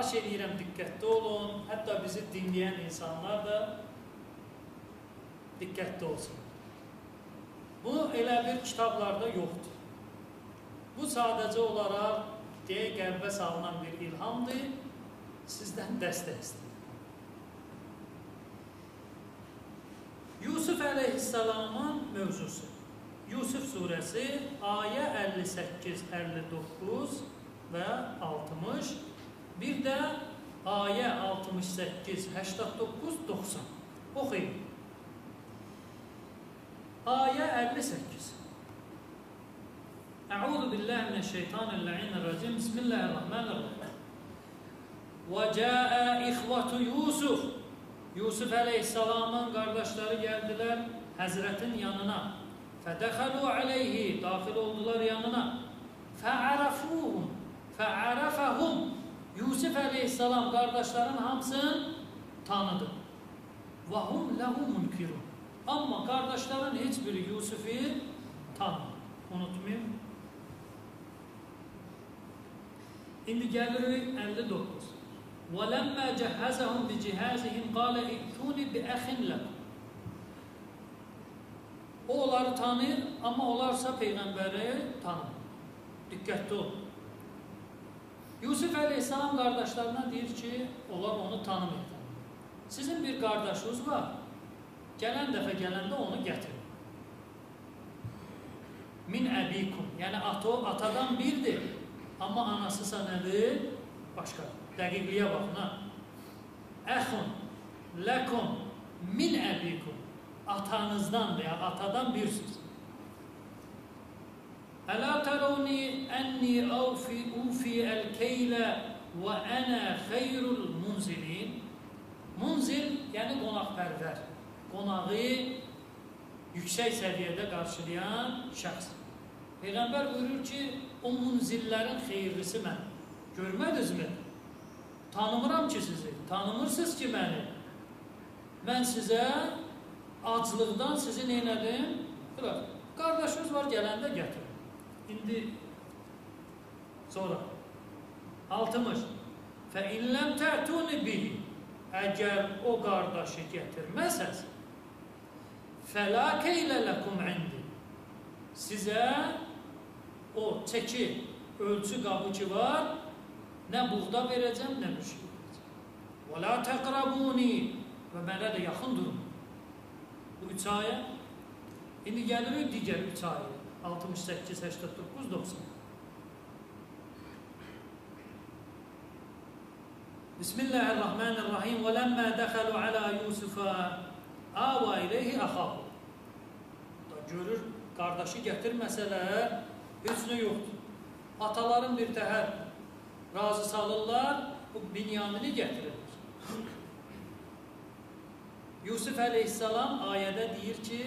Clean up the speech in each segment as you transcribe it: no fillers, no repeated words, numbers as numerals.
xahiş edirəm, diqqətli olun. Hətta bizi dinləyən insanlar da diqqətli olsun. Bu elə bir kitablarda yoxdur. Bu sadəcə olaraq deyə qəlbə salınan bir ilhamdır, sizdən dəstək istəyir. Yusuf əleyhissalamın mövzusu. Yusuf surəsi ayə 58, 59 və 60, bir də ayə 68, 89, 90. Oxuyun. Ayə 58. Əuzu billahi mineşşeytanirracim. Bismillahirrahmanirrahim. Və cəə ixvatu Yusuf. Yusuf əleyhissalamın qardaşları gəldilər Həzrətin yanına. Fədəxəlu aleyhi, daxil oldular yanına. Fəərəfəhum. Yusuf əleyhissalam qardaşların hamısını tanıdı. Və hum ləhu munkirun. Amma qardaşların heç biri Yusufu tanıdı. Unutmayın. İndi gəlirik 59. وَلَمَّا جَهَّزَهُمْ بِجِهَازِهِمْ قَالَ اِئْتُونِ بِأَخٍ لَكُمْ. O onları tanıyır, amma onlarsa Peyğəmbəri tanımır. Diqqətli olun. Yusuf əleyhissalam qardaşlarına deyir ki, onlar onu tanımır. Sizin bir qardaşınız var, gələn dəfə gələndə onu gətirin. Min əbikum, yəni atadan birdir, amma anasısa nədir? Başqa. Dəqiqliyə baxın, ha. Əxun, ləkum, min əbikum. Atanızdan veya atadan bir söz. Ələ tərəvni ənni ufi əl-keylə və ənə xeyrul munzilin. Munzil, yəni qonaqpərvər. Qonağı yüksək səviyyədə qarşılayan şəxs. Peyğəmbər buyurur ki, o munzillərin xeyirlisi mən. Görmədinizmi? Tanımıram ki sizi. Tanımırsınız ki məni. Mən sizə aclıqdan sizi neynədim? Bırak. Qardaşınız var, gələndə gətirin. İndi sonra 60. فَاِنْ لَمْ تَعْتُونِ بِهِ. Əgər o qardaşı gətirməsəz فَلَا كَيْلَ لَكُمْ عِنْدِ. Sizə o çəki, ölçü qabı ki var, nə buğda verəcəm, nə müşrik verəcəm. وَلَا تَقْرَبُونِ. Və mənə də yaxın durun. Bu 3 ayə. İndi gəlirik digər 3 ayə. 68, 89, 90. Bismillahirrahmanirrahim. وَلَمَّا دَخَلُوا عَلَى يُوسُفَ آوَى إِلَيْهِ أَخَاهُ. Görür, qardaşı gətirməsələr, heç nə yoxdur. Ataların bir təhər razı salırlar, bu Binyamini gətirirlər. Yusuf əleyhissalam ayədə deyir ki,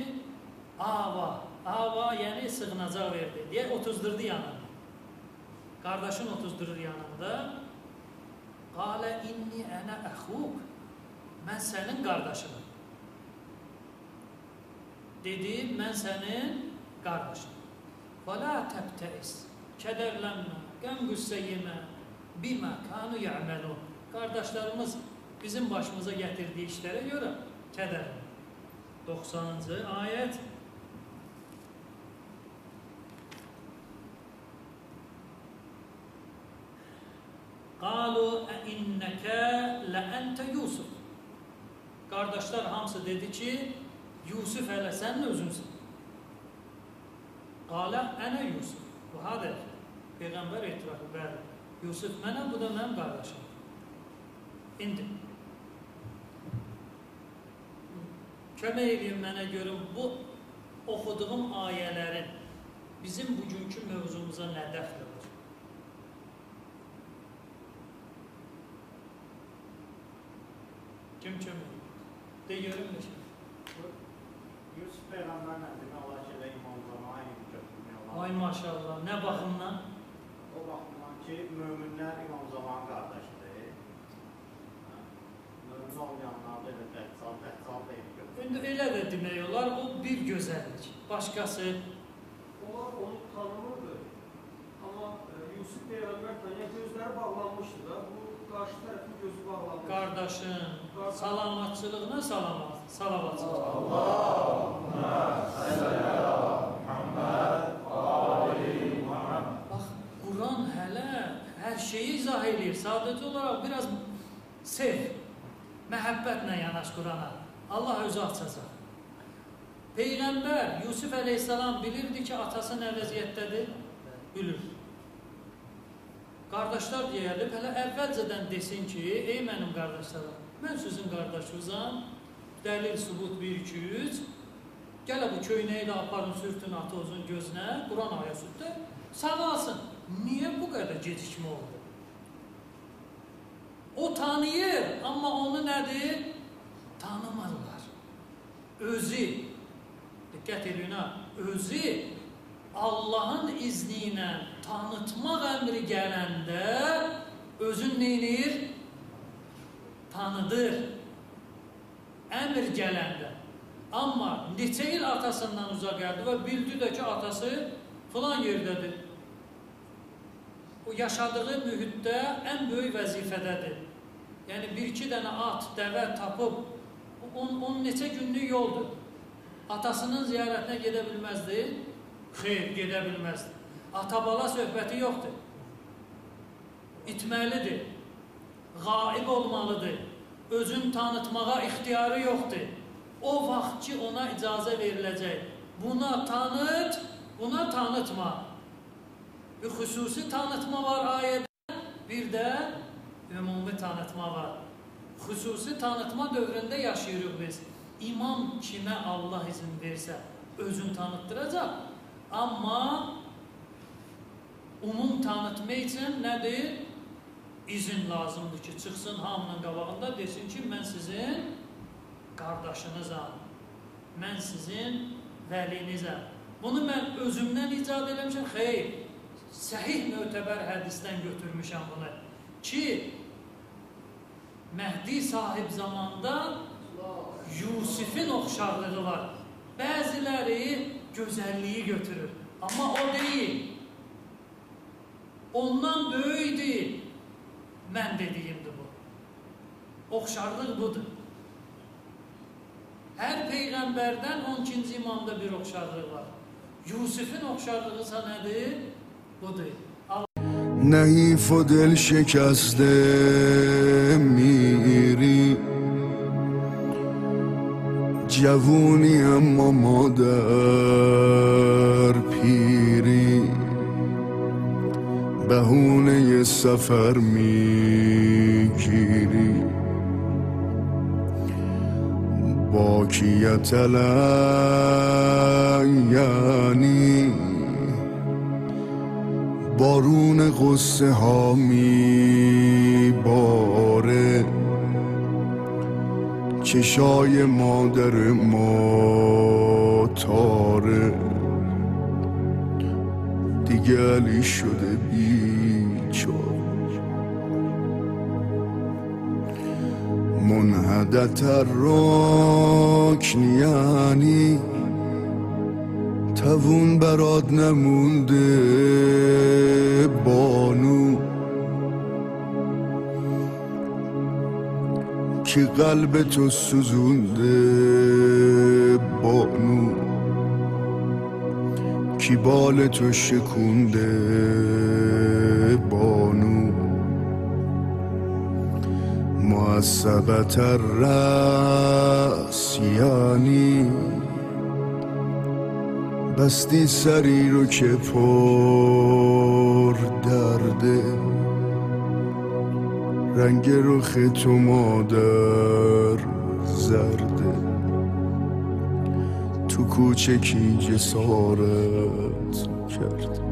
ava yəni sığınacaq verdi. Deyə otuzdurdu yanında. Qardaşın otuzdurur yanında. Qalə inni ənə əxuk. Mən sənin qardaşınım. Dedi, mən sənin qardaşınım. Və la təbtəis. Kədərlənmə, qəm-qüssə yemə. Bimə kanu yə'məlun. Qardaşlarımız bizim başımıza gətirdiyi işlərə görə kədərlənmə. 90-cı ayət. Qalu əinnəkə ləəntə Yusuf. Qardaşlar hamısı dedi ki, Yusuf hələ sənin özünsün. Qalə ənə Yusuf. Bu hadır. Peyğəmbər etirafı, bəli. Yusuf mənəm, bu da mənim qardaşım. İndi kömək edin mənə görün, bu oxuduğum ayələrin bizim bugünkü mövzumuza nə dəxli var? Kim kömək? De görün mü? Yusuf Peyğəmbərlə demə olar ki, imamlarına aynı götürmək olar. Ay maşallah, nə baxımdan? O baxımdan ki, möminlər İmam Zamanın qardaşıdır. Mömin olmayanlar da elə dəhcal da götürür. İndi elə də demək olar, o bir gözəllik. Başqası? Onlar onu tanımırdı. Amma Yusuf Peyğəmbər tanıyan gözləri bağlanmışdı da. Bu qarşı tərəf qardaşın salamatçılığına salavat çəkək. Allahümme salli ala Muhammed ali Muhammed. Bax, Quran hələ hər şeyi izah edir. Sadəcə olaraq biraz sev, məhəbbətlə yanaş Qurana. Allah özü açacaq. Peyğəmbər Yusuf əleyhissalam bilirdi ki, atası nə vəziyyətdədir? Bilir. Qardaşlar deyəlib, hələ əvvəlcədən desin ki, ey mənim qardaşlarım, mən sizin qardaşınızam, dəlil, sübut 1-2-3, gələ bu köynəyi də aparın, sürtün atozun gözünə, Quran ayəsində, sağalsın. Niyə bu qədər gecikmə oldu? O tanıyır, amma onu nədir? Tanımırlar. Özü, diqqət edin ha, özü Allahın izni ilə tanıtmaq əmri gələndə özün neynir? Tanıdır. Əmr gələndə. Amma neçə il atasından uzaq gəldi və bildi də ki, atası filan yerdədir. O yaşadığı mühitdə ən böyük vəzifədədir. Yəni, 1-2 dənə at, dəvə tapıb, onun neçə günlük yoldur. Atasının ziyarətinə gedə bilməzdi. Xeyr, gedə bilməzdir. Ata-bala söhbəti yoxdur. İtməlidir. Qaib olmalıdır. Özün tanıtmağa ixtiyarı yoxdur. O vaxt ki, ona icazə veriləcək. Buna tanıt, buna tanıtma. Bir xüsusi tanıtma var ayədə, bir də ümumi tanıtma var. Xüsusi tanıtma dövründə yaşayırıq biz. İmam kimə Allah izin versə, özün tanıtdıracaq. Amma umum tanıtma üçün nədir? İzin lazımdır ki, çıxsın hamının qabağında, desin ki, mən sizin qardaşınızam, mən sizin vəlinizəm. Bunu mən özümdən icad eləmişəm, xeyr, səhih mötəbər hədisdən götürmüşəm bunu. Ki, Məhdi sahib zamanda Yusifin oxşarlığı var. Bəziləri gözəlliyi götürür. Amma o deyil. Ondan böyük deyil. Mən dediyimdir bu. Oxşarlıq budur. Hər Peyğəmbərdən 12-ci imamda bir oxşarlıq var. Yusifin oxşarlığı ise nədir? Budur. نحیف و دل شکسته میری جوونی اما مادر پیری بهونه سفر میگیری باکیت یعنی بارون غصه ها میباره چشای مادر ما تاره دیگه علی شده بیچاره منحدت رکن یعنی توون برات نمونده بانو که قلب تو سوزونده بانو کی بال تو شکونده بانو معصبت الرأس یعنی بستی سری رو که پر درده رنگ رخ تو مادر زرده تو کوچکی جسارت کرده